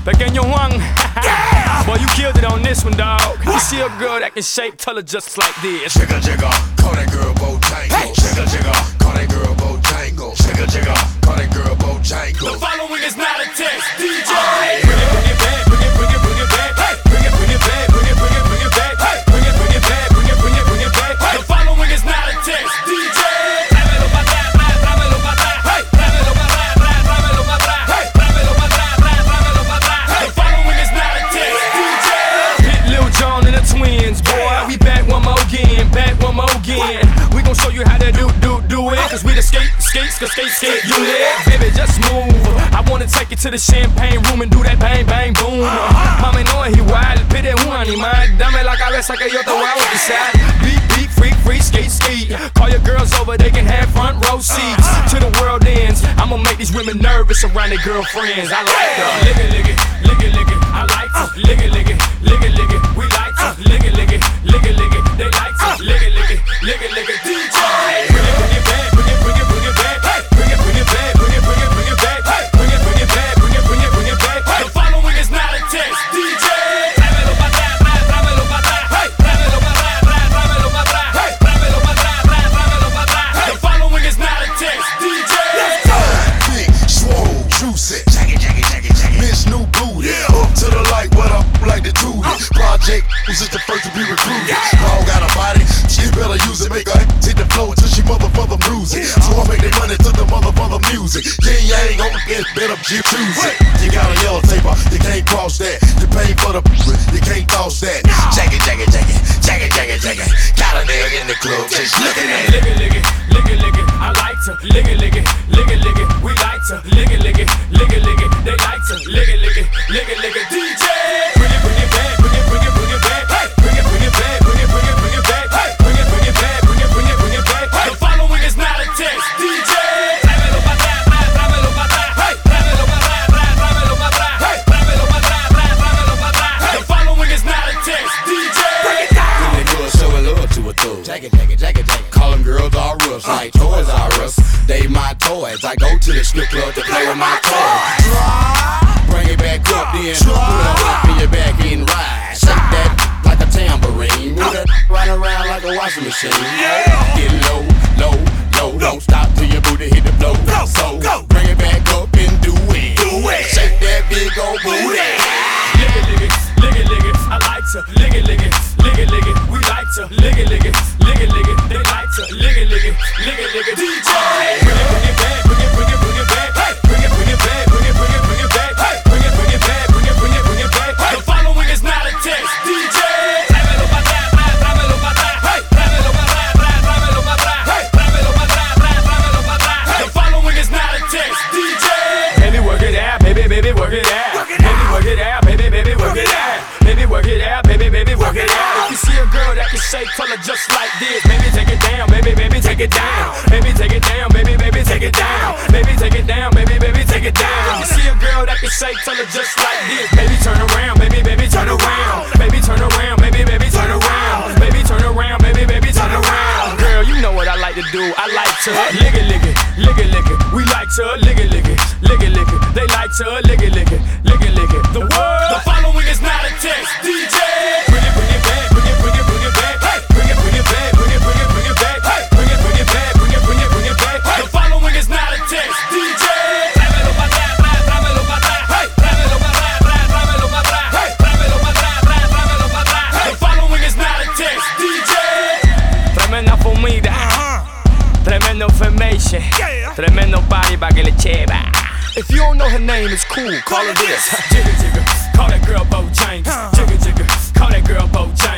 Pequeño Juan. Boy, you killed it on this one, dog. You see a girl that can shake, tell her just like this. Jigga jigga, call that girl Bojangle. Jigga jigga, call that girl Bojangle. Jigga jigga, call that girl Bojangle. The following is not a test, DJ. Bring it back, bring it back. Hey, bring it back, bring it back. Hey, bring it back, bring it back. The following is not a test, DJ. Tráemelo pa' atrás, tráemelo pa' atrás. Hey, tráemelo pa' atrás, tráemelo pa' atrás. Hey, tráemelo pa' atrás, tráemelo pa' atrás. The following is not a test, DJ. Hit Lil Jon and the twins, boy. We back one more again, We gon' show you how to do it. Cause we the skate unit. Baby, just move. I wanna take you to the champagne room and do that bang, bang, boom. Mami, no es igual, pide un animal. Dame la cabeza que yo te voy a bautizar. Beat, beat, freak, skate. Call your girls over, they can have front row seats. To the world ends, I'ma make these women nervous around their girlfriends. I like her. Lick it. I like to lick it. We like to lick it. They like to lick it. DJ. Bring it back. Bring it back. Hey, bring it back. Bring it back. Hey, bring it back. Bring it back. The following is not a test, DJ. Tráemelo pa' atrás, tráemelo pa' atrás. Hey, tráemelo pa' atrás, tráemelo pa' atrás. Hey, tráemelo pa' atrás, tráemelo pa' atrás. The following is not a test, DJ. Big, swole, juicy. Miss new booty. Up to the light, what up like the dude. Project was just the first to be recruited. Dog got a body, she better use it. Make her hit the flow until she mother music. So I make the money to the mother music. Yeah, ain't gonna get better, you choose it. You got a yellow taper, you can't cross that. You pay for the, you can't toss that. Jack it. Got a nigga in the club, just looking at it. Lick it. I like to lick it. We like to lick it. They like to lick it. DJ. Bring it back. Hey, bring it back. Bring it back. Hey, bring it back. Bring it back. The following is not a test, DJ. Tráemelo pa' atrás, tráemelo pa' atrás. Hey, tráemelo pa' atrás, tráemelo pa' atrás. Hey, tráemelo pa' atrás, tráemelo pa' atrás. The following is not a test, DJ. Break it down. When they girls showing love to a thug. Jack it. Call them girls all rough, like Toys R Us. They my toys. I go to the strip club to play with my toys. Bring it back up, then put it up in your back and ride. Shake that like a tambourine. Move that right around like a washing machine. Get low. Don't stop till your booty hit the floor. So bring it back up and do it. Shake that big old booty. Lick it. I like to lick it. We like to lick it. They like to lick it. DJ. Bring it back. Hey, bring it back. Bring it back. Hey, bring it back. The following is not a test, DJ. Tráemelo pa' atrás, tráemelo pa' atrás. Hey, tráemelo pa' atrás, tráemelo pa' atrás. Hey, tráemelo pa' atrás, tráemelo pa' atrás. The following is not a test, DJ. Baby, work it out, baby, work it out. Baby, work it out, baby, work it out. Baby, work it out, baby, work it out. If you see a girl that can shake, tell her just like this. Baby, take it down, baby, take it down. Baby, take it down, baby, take it down. Baby, take it down, baby, take it down. If you see a girl that can shake, tell her just like this. Baby, turn around, baby, turn around. Baby, turn around, baby, turn around. Baby, turn around, baby, turn around. Girl, you know what I like to do. I like to lick it. We like to lick it. They like to lick it. The following is not a test, DJ. Bring it back. Bring it back. Hey, bring it back. Bring it back. Hey, bring it back. Bring it back. The following is not a test, DJ. Tráemelo pa' atrás, tráemelo pa' atrás. Hey, tráemelo pa' atrás, tráemelo pa' atrás. Hey, tráemelo pa' atrás, tráemelo pa' atrás. The following is not a test, DJ. Tremenda fumida, tremendo information, tremendo party pa' que le cheva. If you don't know her name, it's cool. Call her this. Jigga, call that girl Bojangle. Jigga, call that girl Bojangle.